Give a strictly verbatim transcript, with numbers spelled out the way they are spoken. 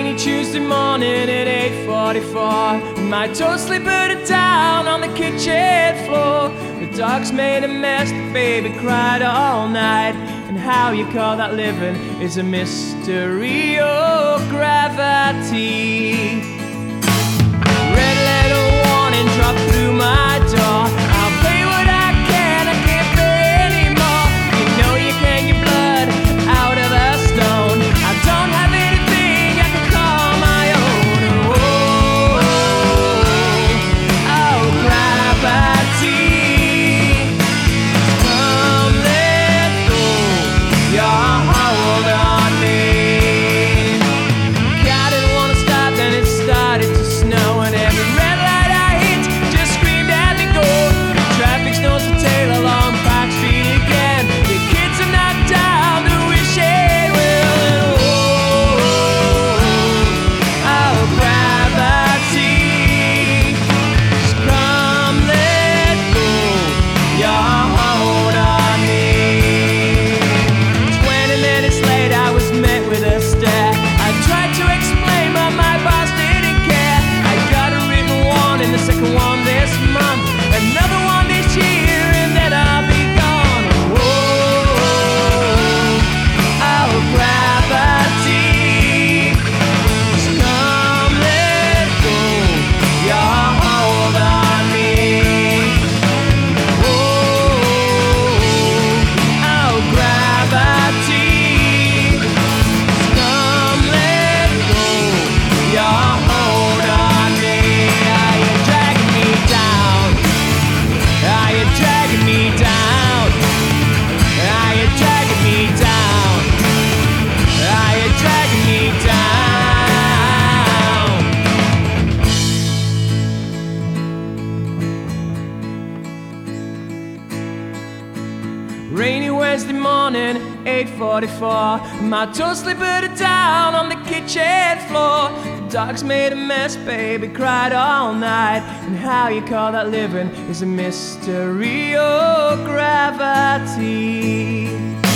Rainy Tuesday morning at eight forty-four. My toes slippered down on the kitchen floor. The dog's made a mess, the baby cried all night. And how you call that living is a mystery. Oh, gravity. Red letter warning dropped through my door. I'll pay what I can, I can't pay anymore. You know you can't get blood out of a stone. I don't have anything I can call my own. Oh, oh, gravity. Come, let go your hold on me. I didn't wanna stop, then it started to snow, and every red light I hit just screamed at me, go. The traffic snows the tail along Park Street again. The kids are knocked down, the wishing well. Oh, oh, gravity. Just come, let go your hold on me. Twenty minutes later, I was met with a stare. I tried to explain, but my boss didn't care. I got a written warning, the second one this month, another one this year, and then I'll be gone. Oh, oh, gravity. Just come, let go your hold on me. Oh, oh, gravity. Just come, let go your hold on me. Are you dragging me down? Are you dragging me down? Are you dragging me down? Are you dragging me down? Rainy Wednesday morning, eight forty-four. My toes slippered down on the kitchen floor. The dog's made a mess, baby cried all night. And how you call that living is a mystery. Oh, gravity.